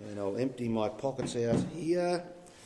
And I'll empty my pockets out here.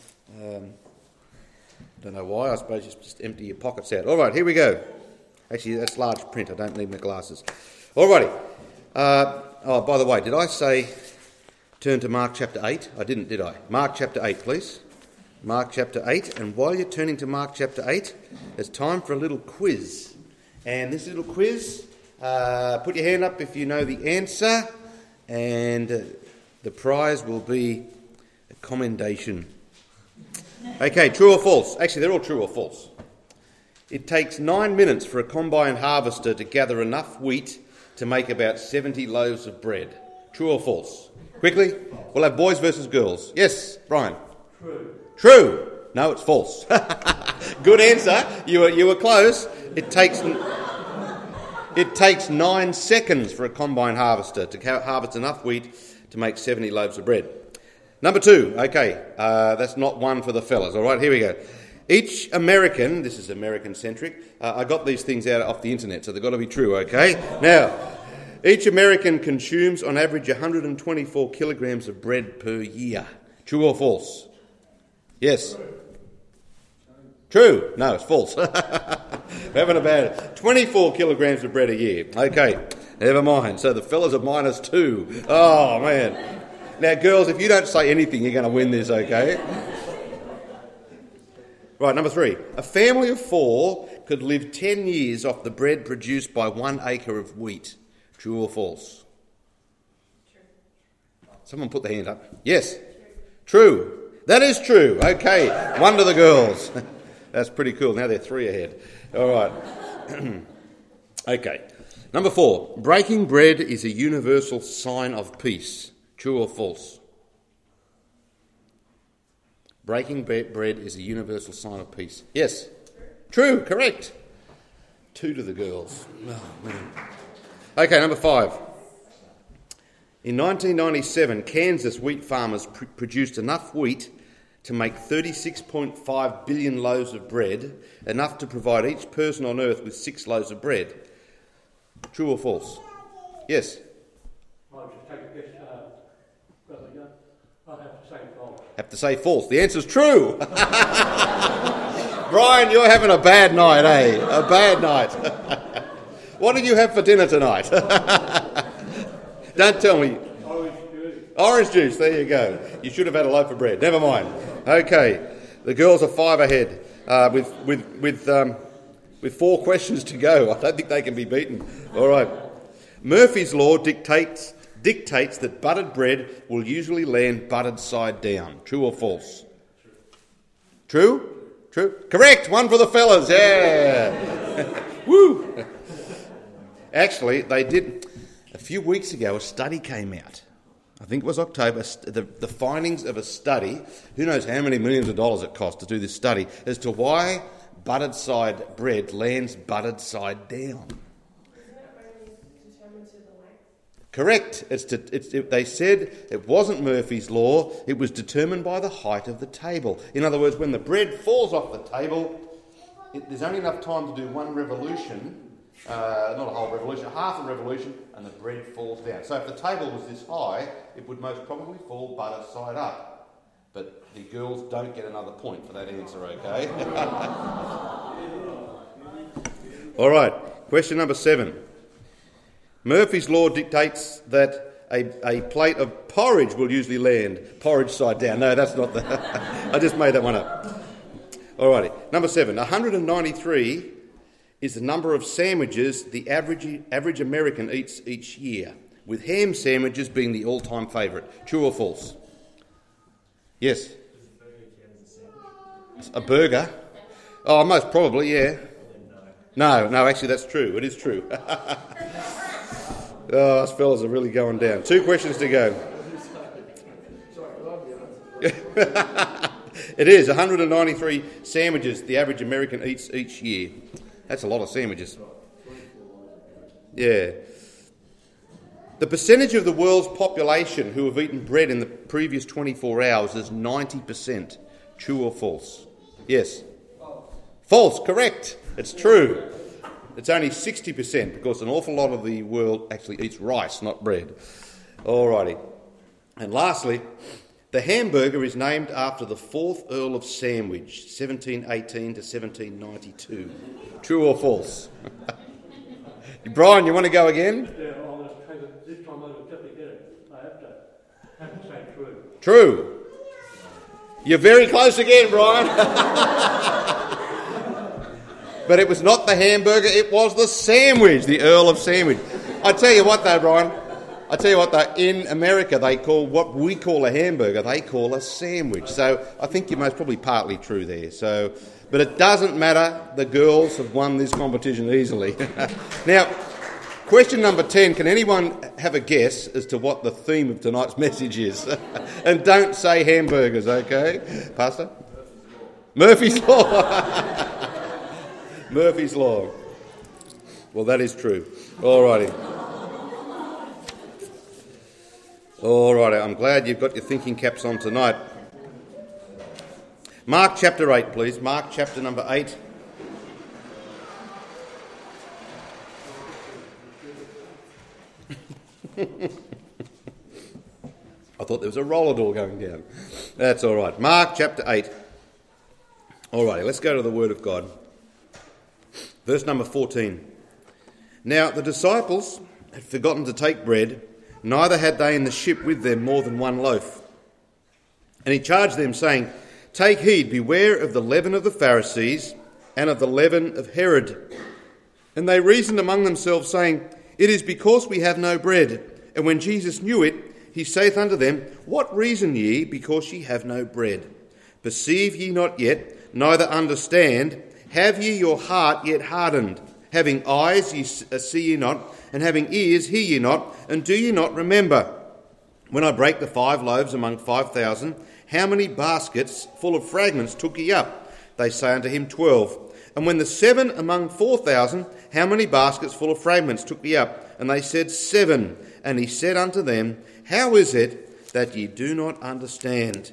Don't know why, I suppose you just empty your pockets out. All right, here we go. Actually, that's large print, I don't need my glasses. All righty. By the way, did I say turn to Mark chapter 8? I didn't, did I? Mark chapter 8, please. Mark chapter 8. And while you're turning to Mark chapter 8, it's time for a little quiz. And this little quiz, put your hand up if you know the answer. And the prize will be a commendation. Okay, true or false? Actually, they're all true or false. It takes 9 minutes for a combine harvester to gather enough wheat to make about 70 loaves of bread. True or false? Quickly. We'll have boys versus girls. Yes, Brian? True. True. No, it's false. Good answer. You were close. It takes 9 seconds for a combine harvester to harvest enough wheat to make 70 loaves of bread. Number 2. Okay, that's not one for the fellas. All right, here we go. Each American, this is American-centric, I got these things out off the internet, so they've got to be true, okay? Now, each American consumes on average 124 kilograms of bread per year. True or false? Yes. True. No, it's false. Having about 24 kilograms of bread a year. Okay, never mind. So the fellas are -2. Oh, man. Now, girls, if you don't say anything, you're going to win this, okay? Right, number 3. A family of 4 could live 10 years off the bread produced by 1 acre of wheat. True or false? True. Someone put their hand up. Yes. True. That is true. Okay, 1 to the girls. That's pretty cool. Now they're 3 ahead. All right. Okay. Number 4. Breaking bread is a universal sign of peace. True or false? Breaking bread is a universal sign of peace. Yes. True. Correct. 2 to the girls. Oh, man. Okay, number 5. In 1997, Kansas wheat farmers produced enough wheat to make 36.5 billion loaves of bread, enough to provide each person on earth with 6 loaves of bread. True or false? Yes. I'll just take a guess. I'll have to say false. Have to say false. The answer's true. Brian, you're having a bad night, eh? A bad night. What did you have for dinner tonight? Don't tell me. Orange juice. Orange juice, there you go. You should have had a loaf of bread. Never mind. Okay, the girls are 5 ahead with 4 questions to go. I don't think they can be beaten. All right. Murphy's Law dictates that buttered bread will usually land buttered side down. True or false? True? True? Correct! 1 for the fellas. Yeah. Woo! Actually, they did. A few weeks ago, a study came out. I think it was October. The findings of a study, who knows how many millions of dollars it cost to do this study, as to why buttered side bread lands buttered side down. Correct. They said it wasn't Murphy's Law, it was determined by the height of the table. In other words, when the bread falls off the table, there's only enough time to do 1 revolution, not a whole revolution, half a revolution, and the bread falls down. So if the table was this high, it would most probably fall buttered side up. But the girls don't get another point for that answer, okay? All right, question number 7. Murphy's Law dictates that a plate of porridge will usually land porridge side down. No, that's not the... I just made that one up. All righty. Number 7. 193 is the number of sandwiches the average American eats each year, with ham sandwiches being the all-time favourite. True or false? Yes. A burger? Oh, most probably, yeah. No, actually that's true. It is true. Oh, us fellas are really going down. 2 questions to go. It is 193 sandwiches the average American eats each year. That's a lot of sandwiches. Yeah. The percentage of the world's population who have eaten bread in the previous 24 hours is 90%. True or false? Yes. False, correct. It's true. It's only 60% because an awful lot of the world actually eats rice, not bread. Alrighty. And lastly, the hamburger is named after the 4th Earl of Sandwich, 1718 to 1792. True or false? Brian, you want to go again? Yeah, I'm going to take it. This time I'll definitely get it. I have to say true. True. You're very close again, Brian. But it was not the hamburger, it was the sandwich, the Earl of Sandwich. I tell you what though, Brian, in America they call what we call a hamburger, they call a sandwich. So I think you're most probably partly true there. So, but it doesn't matter, the girls have won this competition easily. Now, question number 10, can anyone have a guess as to what the theme of tonight's message is? And don't say hamburgers, okay? Pastor? Murphy's Law. Murphy's Law. Well, that is true. All righty. I'm glad you've got your thinking caps on tonight. Mark chapter 8, please. Mark chapter number 8. I thought there was a roller door going down. That's all right. Mark chapter 8. All righty, let's go to the Word of God. Verse number 14. Now the disciples had forgotten to take bread, neither had they in the ship with them more than one loaf. And he charged them, saying, Take heed, beware of the leaven of the Pharisees and of the leaven of Herod. And they reasoned among themselves, saying, It is because we have no bread. And when Jesus knew it, he saith unto them, What reason ye, because ye have no bread? Perceive ye not yet, neither understand? Have ye your heart yet hardened? Having eyes ye see ye not, and having ears hear ye not, and do ye not remember? When I brake the 5 loaves among 5,000, how many baskets full of fragments took ye up? They say unto him, 12. And when the 7 among 4,000, how many baskets full of fragments took ye up? And they said, 7. And he said unto them, How is it that ye do not understand?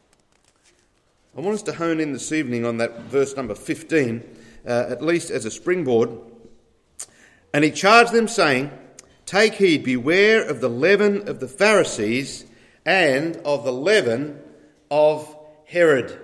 I want us to hone in this evening on that verse number 15, at least as a springboard. And he charged them, saying, Take heed, beware of the leaven of the Pharisees and of the leaven of Herod.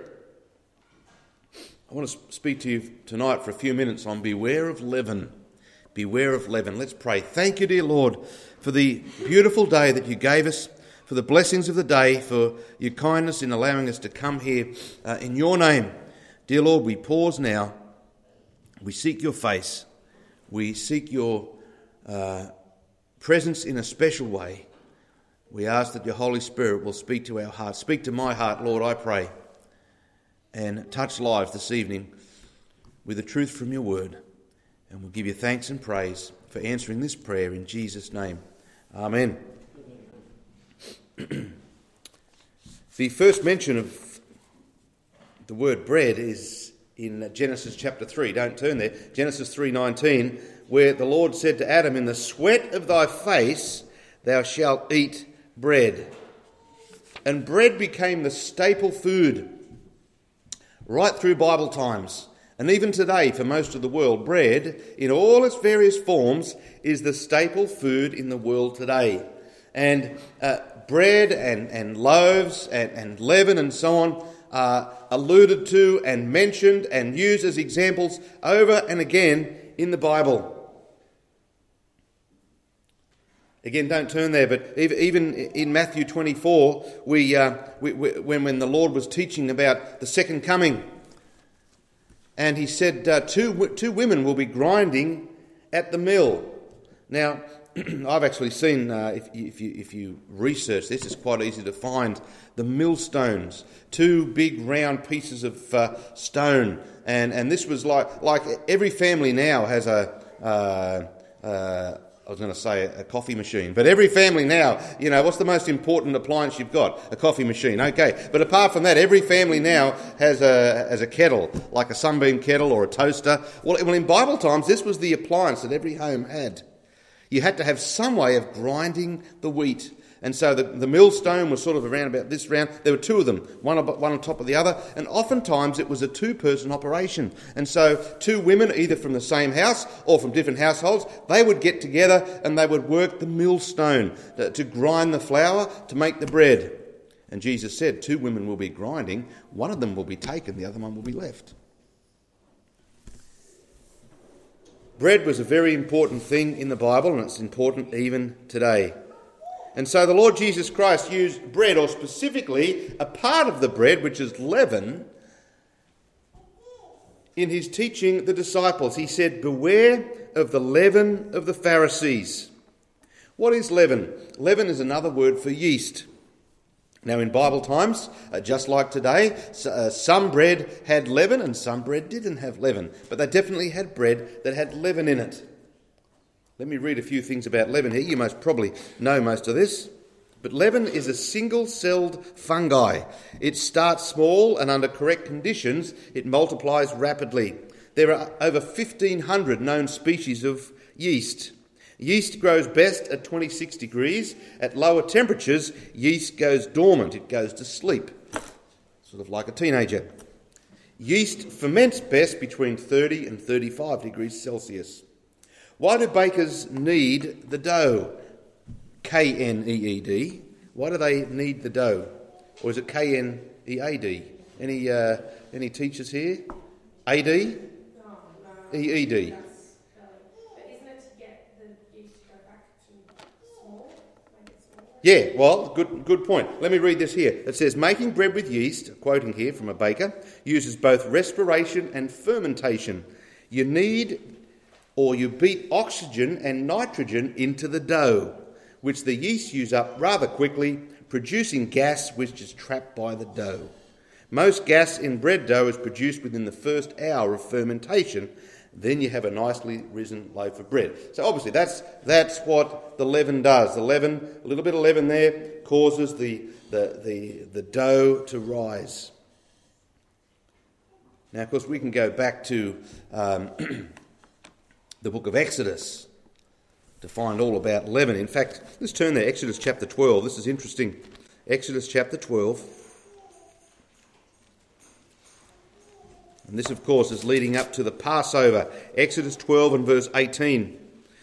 I want to speak to you tonight for a few minutes on beware of leaven. Beware of leaven. Let's pray. Thank you, dear Lord, for the beautiful day that you gave us, for the blessings of the day, for your kindness in allowing us to come here in your name. Dear Lord, we pause now. We seek your face. We seek your presence in a special way. We ask that your Holy Spirit will speak to our hearts. Speak to my heart, Lord, I pray. And touch lives this evening with the truth from your word. And we'll give you thanks and praise for answering this prayer in Jesus' name. Amen. The first mention of the word bread is in Genesis chapter 3. Don't turn there. Genesis 3:19, where the Lord said to Adam, In the sweat of thy face thou shalt eat bread. And bread became the staple food right through Bible times. And even today, for most of the world, bread, in all its various forms, is the staple food in the world today. And bread and loaves and leaven and so on are alluded to and mentioned and used as examples over and again in the Bible. Again, don't turn there, but even in Matthew 24, when the Lord was teaching about the second coming, and he said, two women will be grinding at the mill. Now, I've actually seen, if you research this, it's quite easy to find the millstones, 2 big round pieces of stone. And this was like every family now has a coffee machine. But every family now, what's the most important appliance you've got? A coffee machine, okay. But apart from that, every family now has a kettle, like a sunbeam kettle or a toaster. Well, in Bible times, this was the appliance that every home had. You had to have some way of grinding the wheat. And so the millstone was sort of around about this round. There were two of them, one on top of the other. And oftentimes it was a two-person operation. And so two women, either from the same house or from different households, they would get together and they would work the millstone to grind the flour to make the bread. And Jesus said, two women will be grinding. One of them will be taken, the other one will be left. Bread was a very important thing in the Bible, and it's important even today. And so the Lord Jesus Christ used bread, or specifically a part of the bread, which is leaven, in his teaching the disciples. He said, beware of the leaven of the Pharisees. What is leaven? Leaven is another word for yeast. Now in Bible times, just like today, some bread had leaven and some bread didn't have leaven. But they definitely had bread that had leaven in it. Let me read a few things about leaven here. You most probably know most of this. But leaven is a single-celled fungi. It starts small and under correct conditions, it multiplies rapidly. There are over 1,500 known species of yeast. Yeast grows best at 26 degrees. At lower temperatures, yeast goes dormant. It goes to sleep, sort of like a teenager. Yeast ferments best between 30 and 35 degrees Celsius. Why do bakers need the dough? K-N-E-E-D. Why do they need the dough? Or is it K-N-E-A-D? Any teachers here? A-D? No. E-E-D. But isn't it to get the yeast to go back to small? Make it small? Yeah, well, good point. Let me read this here. It says, making bread with yeast, quoting here from a baker, uses both respiration and fermentation. You beat oxygen and nitrogen into the dough, which the yeast use up rather quickly, producing gas which is trapped by the dough. Most gas in bread dough is produced within the first hour of fermentation. Then you have a nicely risen loaf of bread. So obviously that's what the leaven does. The leaven, a little bit of leaven there, causes the dough to rise. Now, of course, we can go back to the book of Exodus to find all about leaven. In fact, let's turn there, Exodus chapter 12. This is interesting. Exodus chapter 12. And this, of course, is leading up to the Passover. Exodus 12 and verse 18.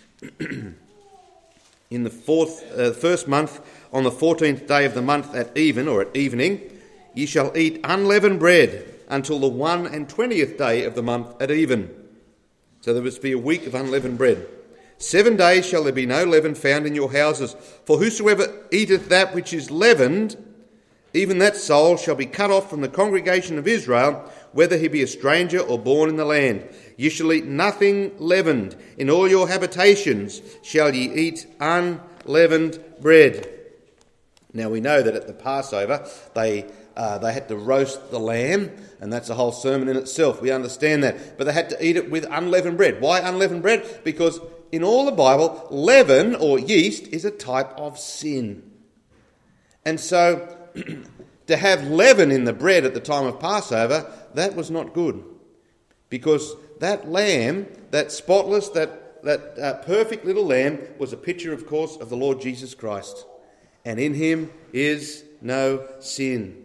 In the first month, on the 14th day of the month at even, or at evening, ye shall eat unleavened bread until the 21st day of the month at even. So there must be a week of unleavened bread. 7 days shall there be no leaven found in your houses. For whosoever eateth that which is leavened, even that soul shall be cut off from the congregation of Israel, whether he be a stranger or born in the land. Ye shall eat nothing leavened. In all your habitations shall ye eat unleavened bread. Now we know that at the Passover they had to roast the lamb, and that's a whole sermon in itself. We understand that. But they had to eat it with unleavened bread. Why unleavened bread? Because in all the Bible, leaven or yeast is a type of sin. And so to have leaven in the bread at the time of Passover, that was not good. Because that lamb, that spotless, that perfect little lamb was a picture, of course, of the Lord Jesus Christ. And in him is no sin.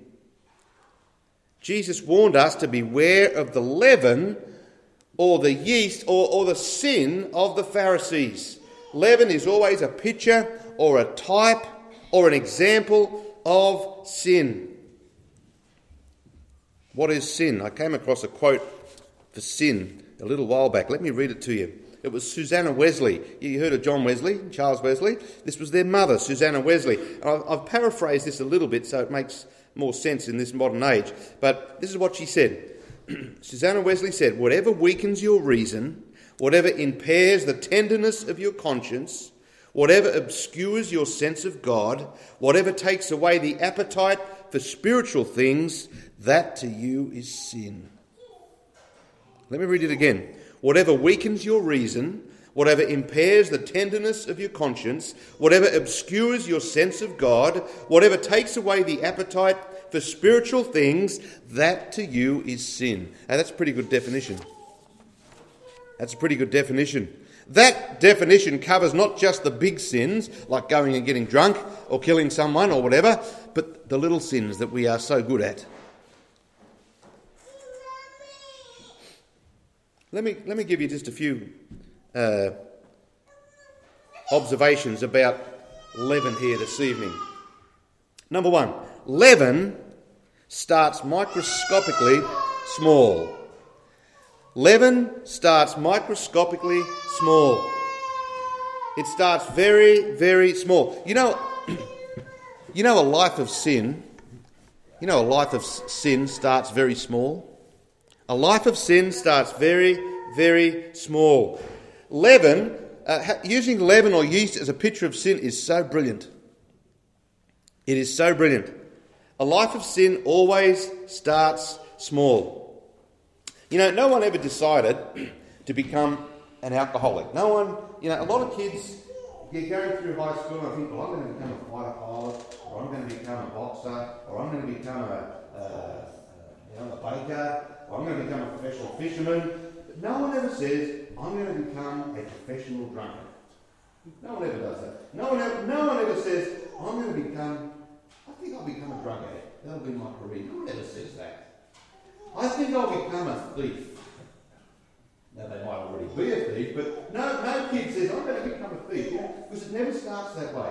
Jesus warned us to beware of the leaven or the yeast or the sin of the Pharisees. Leaven is always a picture or a type or an example of sin. What is sin? I came across a quote for sin a little while back. Let me read it to you. It was Susanna Wesley. You heard of John Wesley, Charles Wesley? This was their mother, Susanna Wesley. I've paraphrased this a little bit so it makes more sense in this modern age. But this is what she said. Susanna Wesley said, whatever weakens your reason, whatever impairs the tenderness of your conscience, whatever obscures your sense of God, whatever takes away the appetite for spiritual things, that to you is sin. Let me read it again. Whatever weakens your reason, whatever impairs the tenderness of your conscience, whatever obscures your sense of God, whatever takes away the appetite for spiritual things, that to you is sin. Now that's a pretty good definition. That's a pretty good definition. That definition covers not just the big sins, like going and getting drunk or killing someone or whatever, but the little sins that we are so good at. Let me give you just a few observations about leaven here this evening. Number one, leaven starts microscopically small. Leaven starts microscopically small. It starts very, very small. You know a life of sin. You know a life of sin starts very small. A life of sin starts very, very small. Leaven, using leaven or yeast as a picture of sin is so brilliant. It is so brilliant. A life of sin always starts small. You know, no one ever decided to become an alcoholic. No one, a lot of kids, you're going through high school and I think, well, I'm going to become a fighter pilot, or I'm going to become a boxer, or I'm going to become a baker, or I'm going to become a professional fisherman. But no one ever says, I'm going to become a professional drunkard. No one ever does that. No one ever says, I'm going to become, I think I'll become a drug addict. That'll be my career. No one ever says that. I think I'll become a thief. Now, they might already be a thief, but no kid says, I'm going to become a thief, because it never starts that way.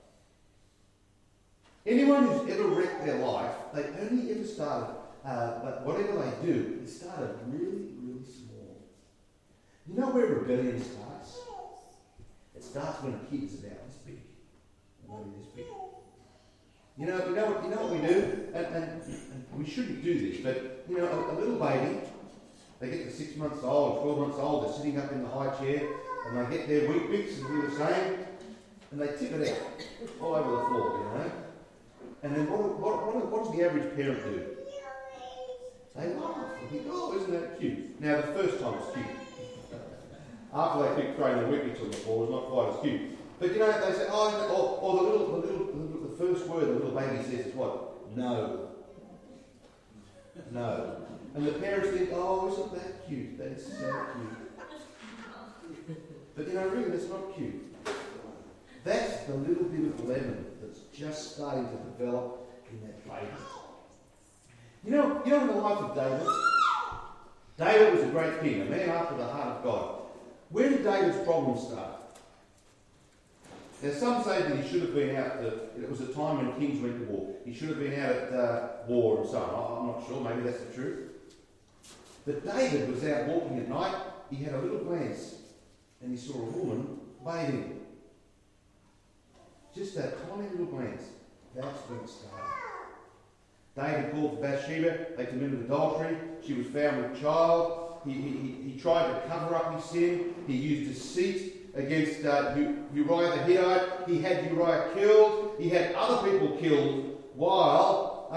Anyone who's ever wrecked their life, they only ever started, but whatever they do, it started really, really small. You know where rebellion starts? It starts when a kid's about this big, maybe this big. You know what we do? And we shouldn't do this, but, a little baby, they get to 6 months old, 12 months old, they're sitting up in the high chair, and they get their wheat bix, as we were saying, and they tip it out all over the floor, And then what does the average parent do? They laugh and think, oh, isn't that cute? Now, the first time it's cute. After they keep throwing their wheat bix on the floor, it's not quite as cute. But they say, the first word the little baby says is what? No. No. And the parents think, oh, isn't that cute? That's so cute. But really, that's not cute. That's the little bit of leaven that's just starting to develop in that baby. In the life of David, David was a great king, a man after the heart of God. Where did David's problems start? Now, some say that he should have been out, it was a time when kings went to war. He should have been out at war and so on. I'm not sure, maybe that's the truth. But David was out walking at night, he had a little glance, and he saw a woman bathing. Just that tiny little glance. That's when it started. David called for Bathsheba, they committed adultery, she was found with child. He tried to cover up his sin, he used deceit against Uriah the Hittite. He had Uriah killed. He had other people killed while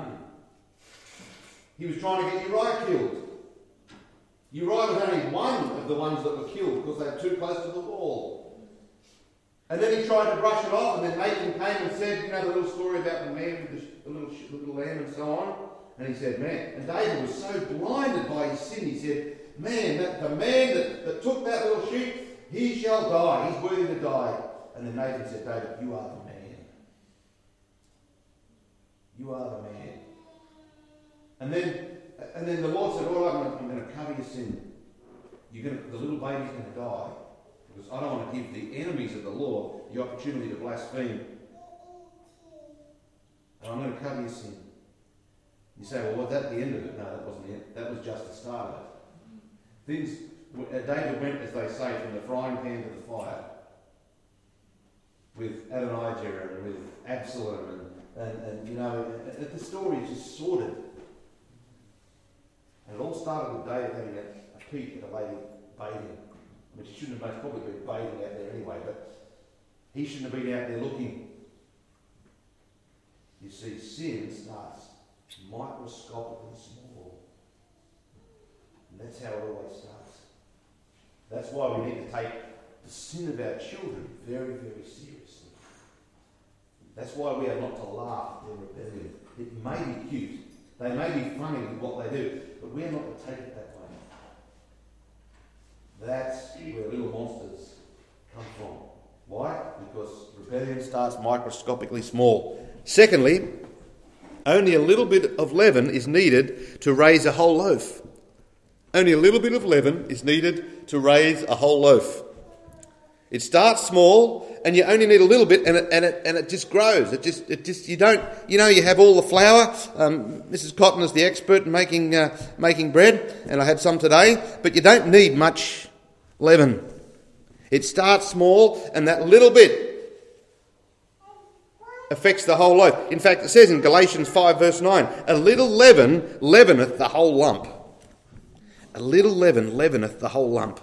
he was trying to get Uriah killed. Uriah was only one of the ones that were killed because they were too close to the wall. And then he tried to brush it off, and then Nathan came and said, the little story about the man with the little lamb and so on. And he said, man, and David was so blinded by his sin, he said, man, the man that took that little sheep, he shall die. He's worthy to die. And then Nathan said, David, you are the man. You are the man. And then the Lord said, all right, I'm going to cover your sin. The little baby's going to die. Because I don't want to give the enemies of the Lord the opportunity to blaspheme. And I'm going to cover your sin. You say, well, was that the end of it? No, that wasn't it. That was just the start of it. David went, as they say, from the frying pan to the fire with Adonijah and with Absalom, and the story is just sordid. And it all started with David having a peek at a lady bathing. I mean, she shouldn't have most probably been bathing out there anyway, but he shouldn't have been out there looking. You see, sin starts microscopically small. And that's how it always starts. That's why we need to take the sin of our children very, very seriously. That's why we are not to laugh at their rebellion. It may be cute. They may be funny with what they do, but we are not to take it that way. That's where little monsters come from. Why? Because rebellion starts microscopically small. Secondly, only a little bit of leaven is needed to raise a whole loaf. Only a little bit of leaven is needed to raise a whole loaf. It starts small, and you only need a little bit, and it just grows. It just you don't, you have all the flour. Mrs. Cotton is the expert in making bread, and I had some today. But you don't need much leaven. It starts small, and that little bit affects the whole loaf. In fact, it says in Galatians 5 verse 9, a little leaven leaveneth the whole lump. A little leaven leaveneth the whole lump.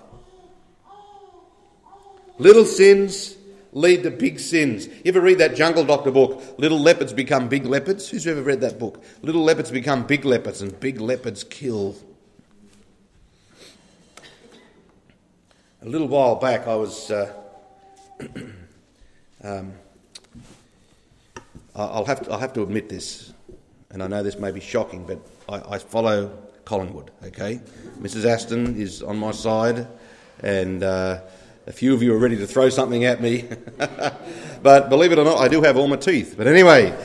Little sins lead to big sins. You ever read that Jungle Doctor book, Little Leopards Become Big Leopards? Who's ever read that book? Little leopards become big leopards and big leopards kill. A little while back I was... I'll have to admit this, and I know this may be shocking, but I follow Collingwood, okay? Mrs. Aston is on my side, and a few of you are ready to throw something at me. But believe it or not, I do have all my teeth. But anyway,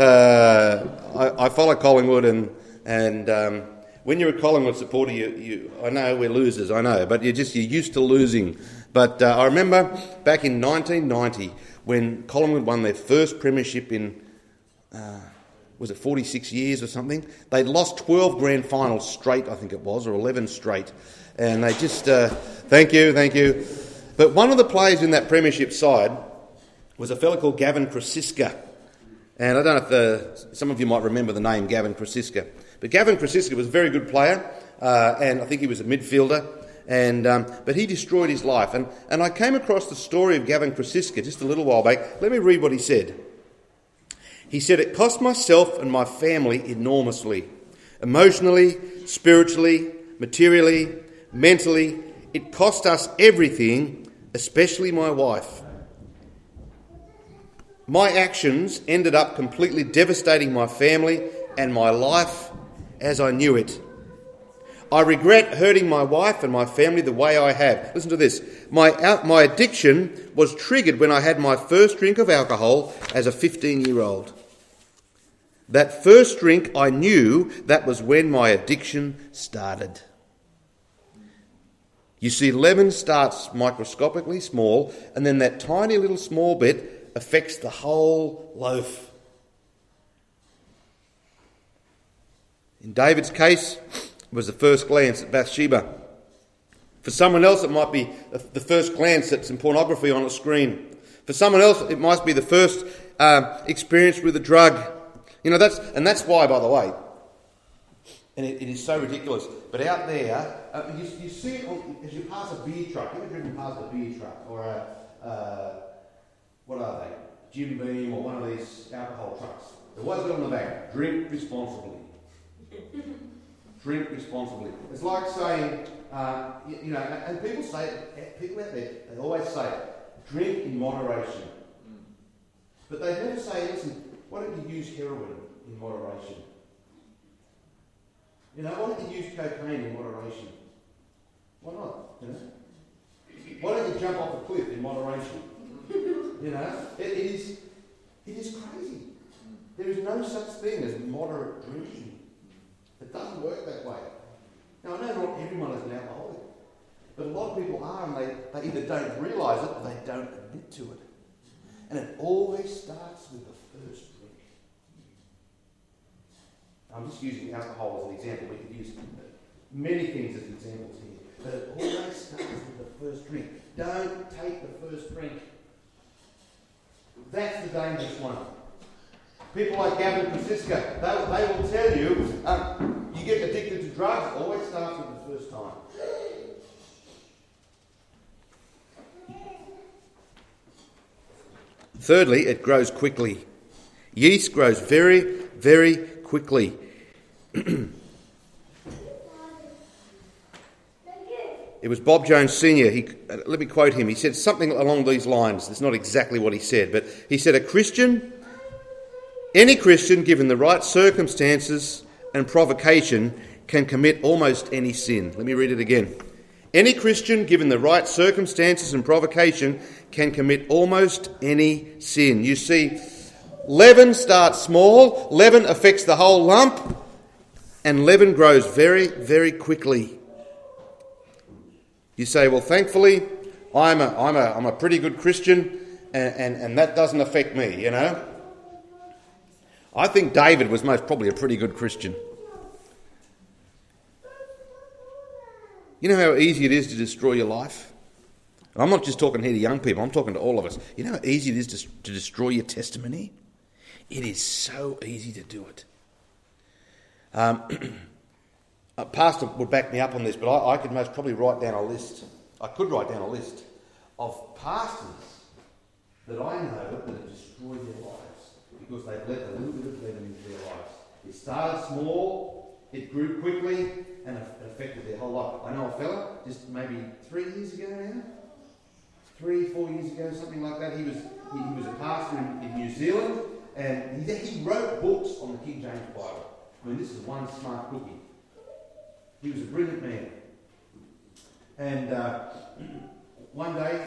I follow Collingwood, and when you're a Collingwood supporter, I know we're losers, I know, but you're used to losing. But I remember back in 1990 when Collingwood won their first premiership in, was it 46 years or something? They'd lost 12 grand finals straight, I think it was, or 11 straight. And they just, thank you. But one of the players in that premiership side was a fellow called Gavin Krasiska. And I don't know if some of you might remember the name Gavin Krasiska. But Gavin Krasiska was a very good player, and I think he was a midfielder. But he destroyed his life. And I came across the story of Gavin Krasiska just a little while back. Let me read what he said. He said, "It cost myself and my family enormously. Emotionally, spiritually, materially, mentally. It cost us everything, especially my wife. My actions ended up completely devastating my family and my life as I knew it. I regret hurting my wife and my family the way I have." Listen to this. My addiction was triggered when I had my first drink of alcohol as a 15-year-old. That first drink, I knew that was when my addiction started. You see, leaven starts microscopically small, and then that tiny little small bit affects the whole loaf. In David's case, it was the first glance at Bathsheba. For someone else, it might be the first glance at some pornography on a screen. For someone else, it might be the first experience with a drug. That's why, by the way, and it is so ridiculous, but out there, you see it as you pass a beer truck. Have you ever driven past a beer truck or what are they? Jim Beam or one of these alcohol trucks? They've always got on the back, drink responsibly. Drink responsibly. It's like saying, and people say it, people out there, they always say, drink in moderation. But they never say, listen, why don't you use heroin in moderation? Why don't you use cocaine in moderation? Why not? Why don't you jump off a cliff in moderation? It is crazy. There is no such thing as moderate drinking. It doesn't work that way. Now, I know not everyone is an alcoholic, but a lot of people are, and they either don't realise it or they don't admit to it. And it always starts with the first drink. I'm just using alcohol as an example. We could use many things as examples here. But it always starts with the first drink. Don't take the first drink. That's the dangerous one. People like Gavin Krasiska, they will tell you, you get addicted to drugs, it always starts with the first time. Thirdly, it grows quickly. Yeast grows very, very quickly. It was Bob Jones Sr. Let me quote him. He said something along these lines. It's not exactly what he said, but he said, any Christian, given the right circumstances and provocation, can commit almost any sin. Let me read it again. Any Christian, given the right circumstances and provocation, can commit almost any sin. You see, leaven starts small, leaven affects the whole lump, and leaven grows very, very quickly. You say, well, thankfully, I'm a pretty good Christian, and that doesn't affect me, you know. I think David was most probably a pretty good Christian. You know how easy it is to destroy your life? And I'm not just talking here to young people, I'm talking to all of us. You know how easy it is to destroy your testimony? It is so easy to do it. A pastor would back me up on this, but I could most probably write down a list. I could write down a list of pastors that I know that have destroyed their lives because they've let a little bit of leaven into their lives. It started small, it grew quickly, and it affected their whole life. I know a fella, just maybe 3 years ago now, 3, 4 years ago, something like that. He was a pastor in New Zealand, and he wrote books on the King James Bible. I mean, this is one smart cookie. He was a brilliant man. And one day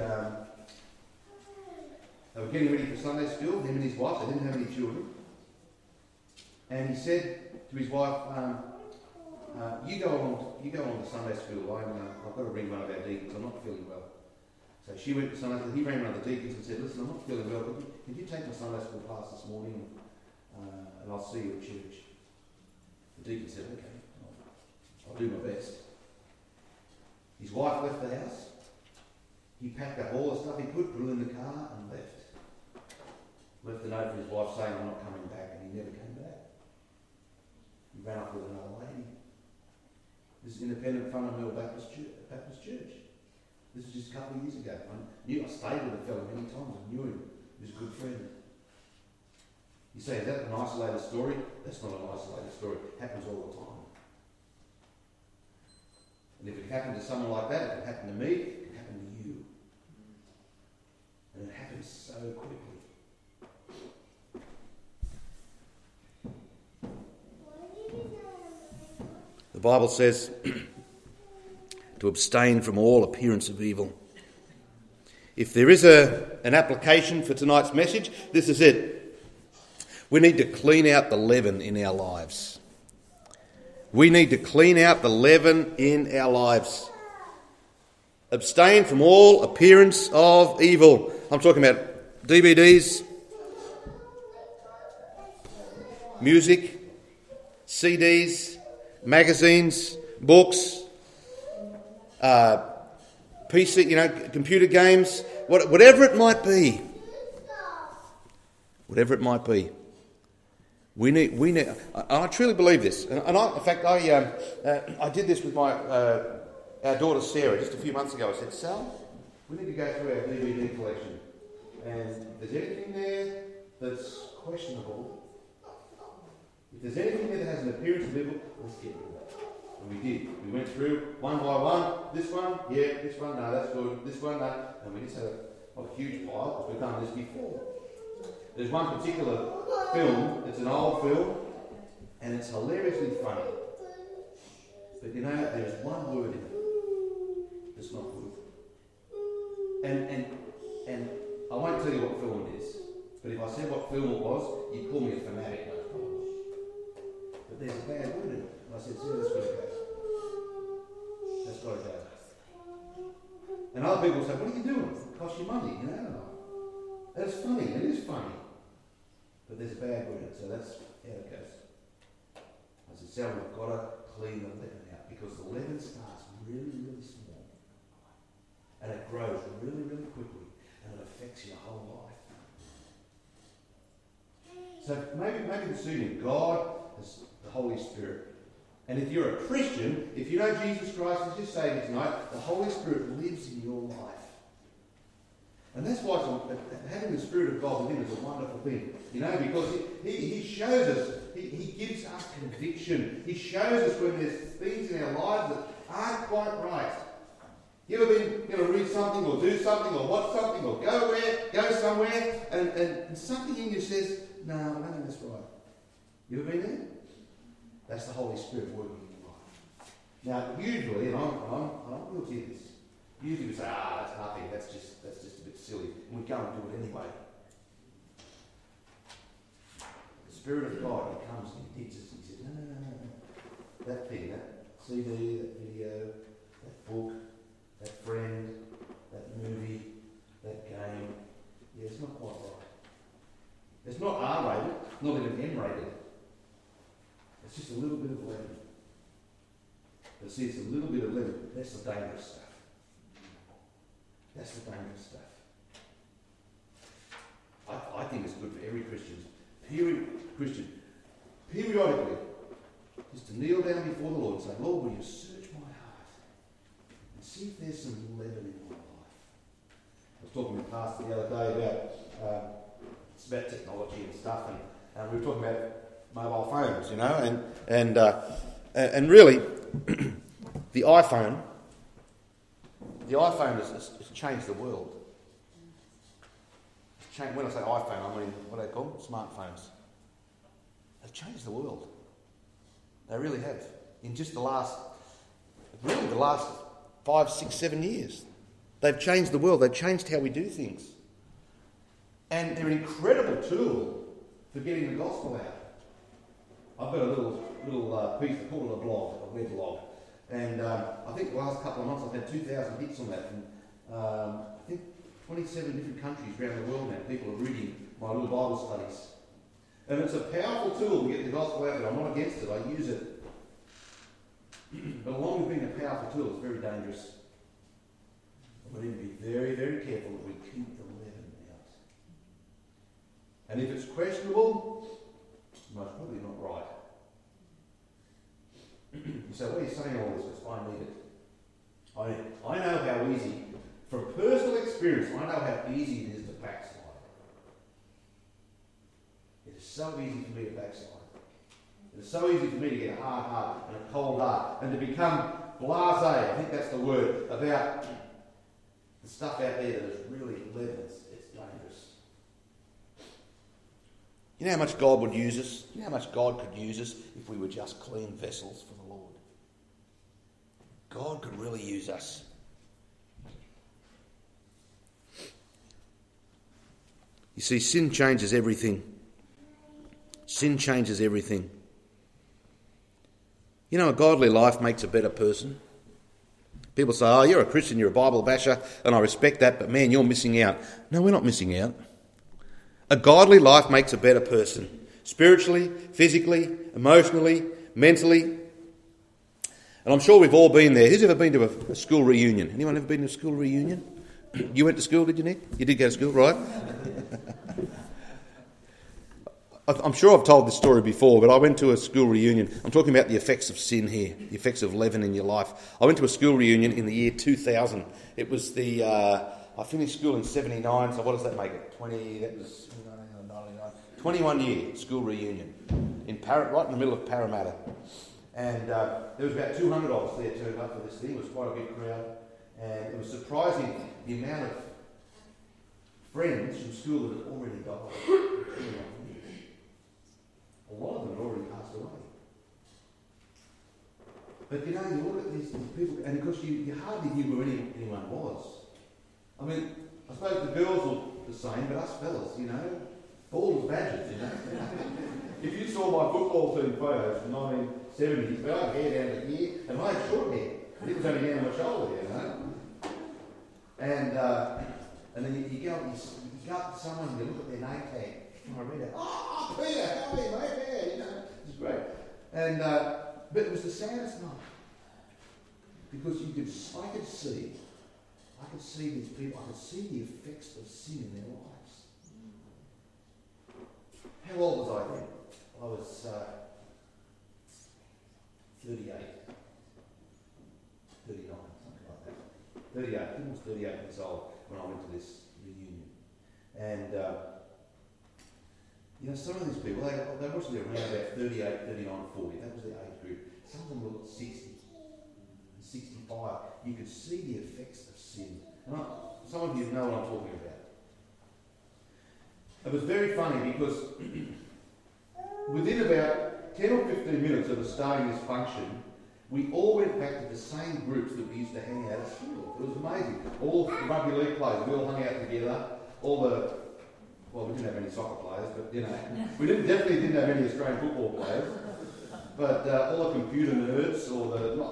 they were getting ready for Sunday school, him and his wife. They didn't have any children. And he said to his wife, you go along to Sunday school. I've got to bring one of our deacons. I'm not feeling well. So she went to Sunday school. He rang one of the deacons and said, listen, I'm not feeling well. Can you take my Sunday school class this morning and I'll see you at church? The deacon said, okay, I'll do my best. His wife left the house. He packed up all the stuff he could, put it in the car and left. Left a note for his wife saying, I'm not coming back, and he never came back. He ran off with another lady. This is Independent Fundamental Baptist Church. This was just a couple of years ago. I stayed with the fellow many times. I knew him. He was a good friend. You say, is that an isolated story? That's not an isolated story. It happens all the time. And if it happened to someone like that, it could happen to me, it could happen to you. And it happens so quickly. The Bible says to abstain from all appearance of evil. If there is an application for tonight's message, this is it. We need to clean out the leaven in our lives. We need to clean out the leaven in our lives. Abstain from all appearance of evil. I'm talking about DVDs, music, CDs, magazines, books, PC, computer games, whatever it might be. Whatever it might be. We need. I truly believe this, and I did this with our daughter Sarah just a few months ago. I said, Sal, we need to go through our DVD collection, and if there's anything there that's questionable, if there's anything there that has an appearance of evil, let's get rid of it. And we did. We went through one by one. This one, yeah. This one, no, that's good. This one, no. And we just had a huge pile because we've done this before. There's one particular film, it's an old film, and it's hilariously funny. But there's one word in it that's not good. And I won't tell you what film it is, but if I said what film it was, you'd call me a fanatic, no problem. But there's a bad word in it. And I said, Sarah, that's got to go. That's got to go. And other people say, what are you doing? It costs you money, That's funny, it is funny. But there's a bad word in it, so that's how it goes. I said, Sal, we've got to clean the leaven out because the leaven starts really, really small. And it grows really, really quickly. And it affects your whole life. So maybe this evening, God has the Holy Spirit. And if you're a Christian, if you know Jesus Christ as your Saviour tonight, the Holy Spirit lives in your life. And that's why having the Spirit of God within is a wonderful thing. Because He shows us, He gives us conviction. He shows us when there's things in our lives that aren't quite right. You ever been going to read something or do something or watch something or go somewhere and something in you says, no, I don't think that's right. You ever been there? That's the Holy Spirit working in your life. Now, usually, and I'm guilty of this, usually we say, that's nothing, that's just a bit silly, and we go and do it anyway. The Spirit of God, He comes and He hits us and He says, no. That thing, that CD, that video, that book, that friend, that movie, that game, yeah, it's not quite right. It's not R-rated, not even M-rated. It's just a little bit of leaven. But see, it's a little bit of leaven. That's the dangerous stuff. That's the dangerous stuff. I think it's good for every Christian, periodically, just to kneel down before the Lord and say, Lord, will you search my heart and see if there's some leaven in my life. I was talking with Pastor the other day about technology and stuff, and we were talking about mobile phones, you know, and really, the iPhone has changed the world. When I say iPhone, I mean, what are they called? Smartphones. They've changed the world. They really have. In just the last 5, 6, 7 years. They've changed the world. They've changed how we do things. And they're an incredible tool for getting the gospel out. I've got a little piece, I call it a blog, a web blog. And I think the last couple of months I've had 2,000 hits on that. And I think 27 different countries around the world now, people are reading my little Bible studies. And it's a powerful tool to get the gospel out there. I'm not against it, I use it. But along with being a powerful tool, it's very dangerous. And we need to be very, very careful that we keep the leaven out. And if it's questionable, most probably not right. You say, why are you saying all this? Because I need it. I know how easy, from personal experience, I know how easy it is to backslide. It is so easy for me to backslide. It is so easy for me to get a hard heart and a cold heart and to become blasé, I think that's the word, about the stuff out there that is really leaven. It's dangerous. You know how much God would use us? You know how much God could use us if we were just clean vessels for the Lord? God could really use us. You see, sin changes everything. Sin changes everything. You know, a godly life makes a better person. People say, oh, you're a Christian, you're a Bible basher, and I respect that, but man, you're missing out. No, we're not missing out. A godly life makes a better person. Spiritually, physically, emotionally, mentally. And I'm sure we've all been there. Who's ever been to a school reunion? Anyone ever been to a school reunion? You went to school, did you, Nick? You did go to school, right? I'm sure I've told this story before, but I went to a school reunion. I'm talking about the effects of sin here, the effects of leaven in your life. I went to a school reunion in the year 2000. It was I finished school in 79, so what does that make it? 21 year school reunion right in the middle of Parramatta. And there was about 200 of us there turned up for this thing. It was quite a big crowd. And it was surprising the amount of friends from school that had already died. A lot of them had already passed away. But you know, you look at these people, and of course you hardly knew where anyone was. I mean, I suppose the girls look the same, but us fellas, you know, bald as badgers, you know. If you saw my football team photos from 1970s, but I had hair down to here, and I had short hair. It was only down my shoulder, you know. And then you go up to someone and you look at their name tag. And I read it. Oh, Peter, how are you, mate? Yeah, you know, it's great. And but it was the saddest night because I could see these people. I could see the effects of sin in their lives. How old was I then? I was 38, 39, something like that. 38, I think I was 38 years old when I went to this reunion. And you know, some of these people, they must be around about 38, 39, 40. That was their age group. Some of them were 60, 65. You could see the effects of sin. And some of you know what I'm talking about. It was very funny because within about 10 or 15 minutes of us starting this function, we all went back to the same groups that we used to hang out at school. It was amazing. All the rugby league players, we all hung out together. We didn't have any soccer players, but we definitely didn't have any Australian football players. But all the computer nerds, all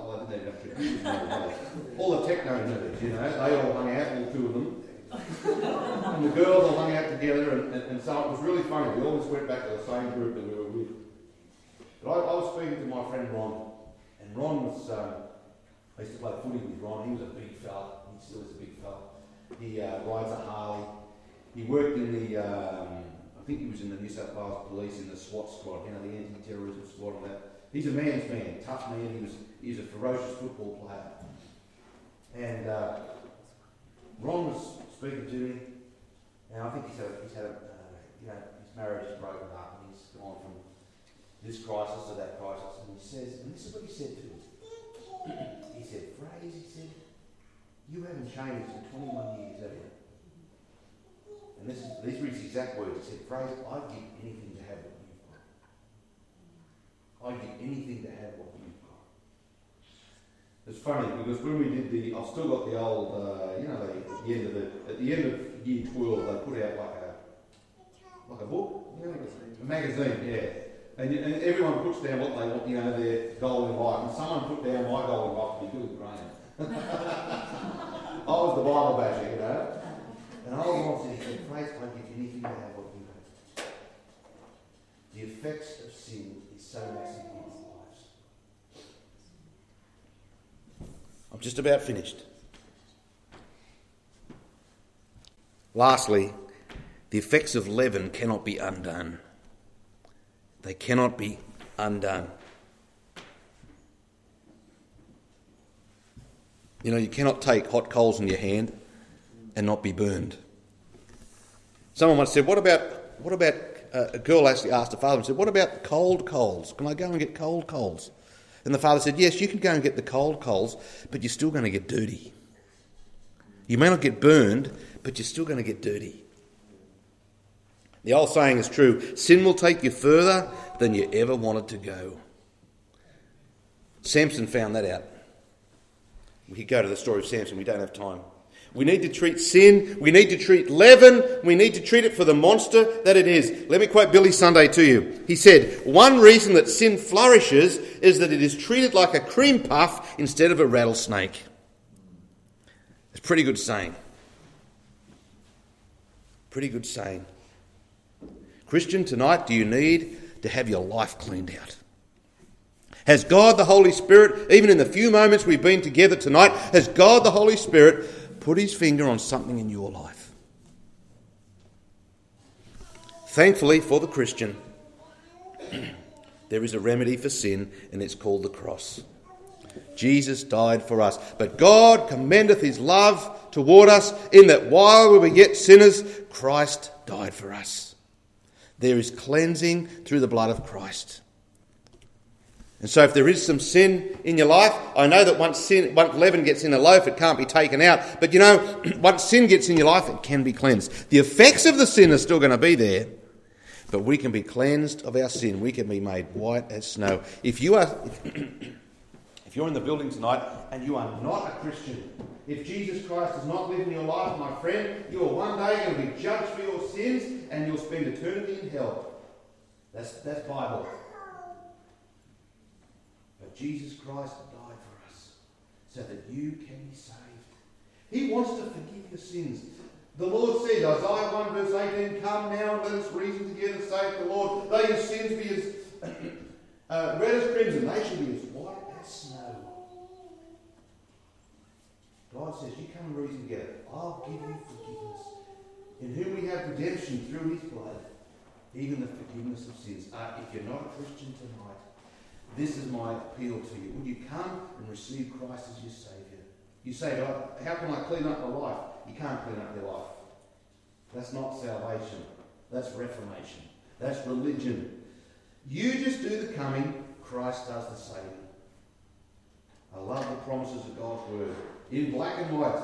the techno nerds, they all hung out, all two of them. And the girls all hung out together, and so it was really funny. We always went back to the same group that we were with. But I was speaking to my friend Ron, and Ron was, I used to play footy with Ron. He was a big fella. He still is a big fella. He rides a Harley. He worked in the, I think he was in the New South Wales Police in the SWAT squad, the anti-terrorism squad and that. He's a man's man, tough man. He was a ferocious football player. And Ron was speaking to me, and I think he's had his marriage is broken up, and he's gone from this crisis to that crisis. And he says, and this is what he said to me. He said, Fraser, you haven't changed in 21 years, have you? And these were his exact words. He said, Fraser, I'd give anything to have what you've got. I'd give anything to have what you've got. It's funny because when we did I've still got the old, at the end of year 12, they put out like a book, a magazine, yeah. And everyone puts down what they want, their goal in life. And someone put down my goal in life to be Billy Graham. I was the Bible basher, And I was said, he said, Praise God, give anything to have what you have. The effects of sin is so massive in our lives. I'm just about finished. Lastly, the effects of leaven cannot be undone. They cannot be undone. You cannot take hot coals in your hand and not be burned. Someone once said, what about a girl actually asked the father and said, what about the cold coals? Can I go and get cold coals? And the father said, yes, you can go and get the cold coals, but you're still going to get dirty. You may not get burned, but you're still going to get dirty. The old saying is true, sin will take you further than you ever wanted to go. Samson found that out. We could go to the story of Samson, we don't have time. We need to treat sin, we need to treat leaven, we need to treat it for the monster that it is. Let me quote Billy Sunday to you. He said, one reason that sin flourishes is that it is treated like a cream puff instead of a rattlesnake. It's a pretty good saying. Pretty good saying. Christian, tonight, do you need to have your life cleaned out? Has God the Holy Spirit, even in the few moments we've been together tonight, has God the Holy Spirit put his finger on something in your life? Thankfully for the Christian, there is a remedy for sin, and it's called the cross. Jesus died for us. But God commendeth his love toward us in that while we were yet sinners, Christ died for us. There is cleansing through the blood of Christ. And so if there is some sin in your life, I know that once leaven gets in a loaf, it can't be taken out. But once sin gets in your life, it can be cleansed. The effects of the sin are still going to be there, but we can be cleansed of our sin. We can be made white as snow. If you're in the building tonight and you are not a Christian, if Jesus Christ does not live in your life, my friend, you are one day going to be judged for your sins and you'll spend eternity in hell. That's Bible. But Jesus Christ died for us so that you can be saved. He wants to forgive your sins. The Lord said, Isaiah 1 verse 18, come now and let us reason together, saith the Lord. Though your sins be as red as crimson, they shall be as white as snow. God says, you come and reason together. I'll give you forgiveness. In whom we have redemption through his blood, even the forgiveness of sins. If you're not a Christian tonight, this is my appeal to you. Will you come and receive Christ as your Saviour? You say, how can I clean up my life? You can't clean up your life. That's not salvation. That's reformation. That's religion. You just do the coming. Christ does the saving. I love the promises of God's word. In black and white.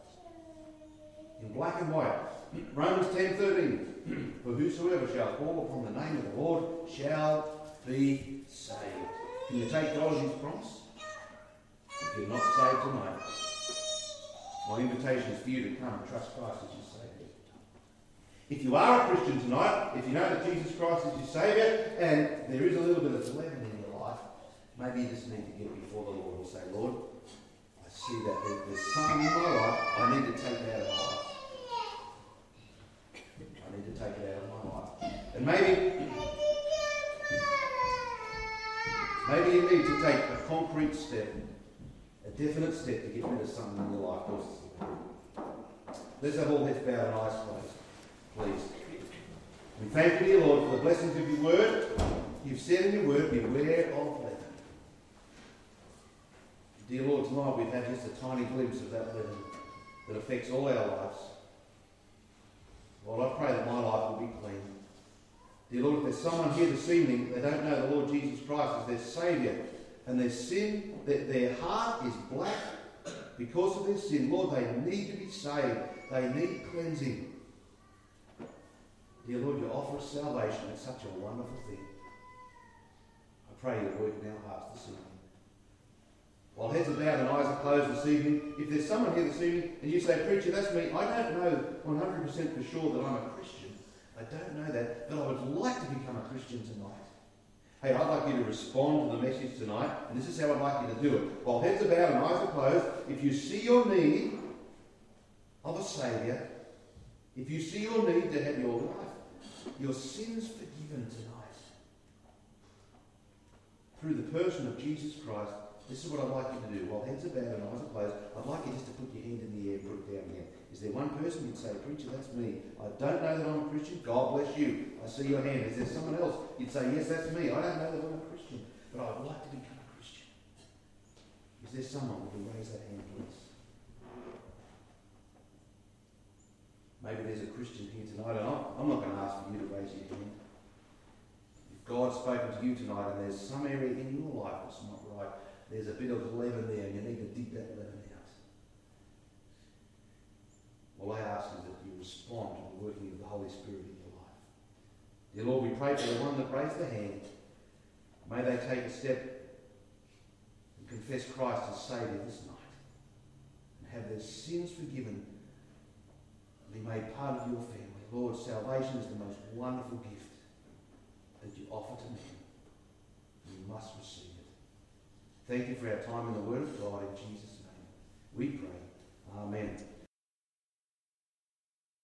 In black and white. Romans 10:13. For whosoever shall call upon the name of the Lord shall be saved. Can you take God as his promise? If you're not saved tonight, my invitation is for you to come and trust Christ as your Saviour. If you are a Christian tonight, if you know that Jesus Christ is your Saviour, and there is a little bit of leaven in your life, maybe you just need to get before the Lord and say, Lord, I see that there's something in my life I need to take it out of my life. I need to take it out of my life. And maybe you need to take a concrete step, a definite step to get rid of something in your life. Let's have all heads bowed and eyes closed, please. We thank you, dear Lord, for the blessings of your word. You've said in your word, beware of leaven. Dear Lord, tonight we've had just a tiny glimpse of that leaven that affects all our lives. Lord, I pray that my life will be clean. Dear Lord, if there's someone here this evening, they don't know the Lord Jesus Christ as their Saviour, and their sin, their heart is black because of their sin, Lord, they need to be saved. They need cleansing. Dear Lord, you offer us salvation. It's such a wonderful thing. I pray you work in our hearts this evening. While heads are bowed and eyes are closed this evening, if there's someone here this evening and you say, Preacher, that's me, I don't know 100% for sure that I'm a Christian. I don't know that, but I would like to become a Christian tonight. Hey, I'd like you to respond to the message tonight, and this is how I'd like you to do it. While heads are bowed and eyes are closed, if you see your need of a Saviour, if you see your need to have your life, your sins forgiven tonight, through the person of Jesus Christ, this is what I'd like you to do. While heads are bowed and eyes are closed, I'd like you just to put your hand in the air and put it down again. Is there one person you'd say, Preacher, that's me. I don't know that I'm a Christian. God bless you. I see your hand. Is there someone else? You'd say, yes, that's me. I don't know that I'm a Christian, but I'd like to become a Christian. Is there someone who can raise that hand, please? Maybe there's a Christian here tonight, and I'm not going to ask for you to raise your hand. If God's spoken to you tonight and there's some area in your life that's not right, there's a bit of leaven there and you need to dig that leaven out. All I ask is that you respond to the working of the Holy Spirit in your life. Dear Lord, we pray for the one that raised the hand. May they take a step and confess Christ as Saviour this night and have their sins forgiven and be made part of your family. Lord, salvation is the most wonderful gift that you offer to men. We must receive it. Thank you for our time in the Word of God in Jesus' name. We pray. Amen.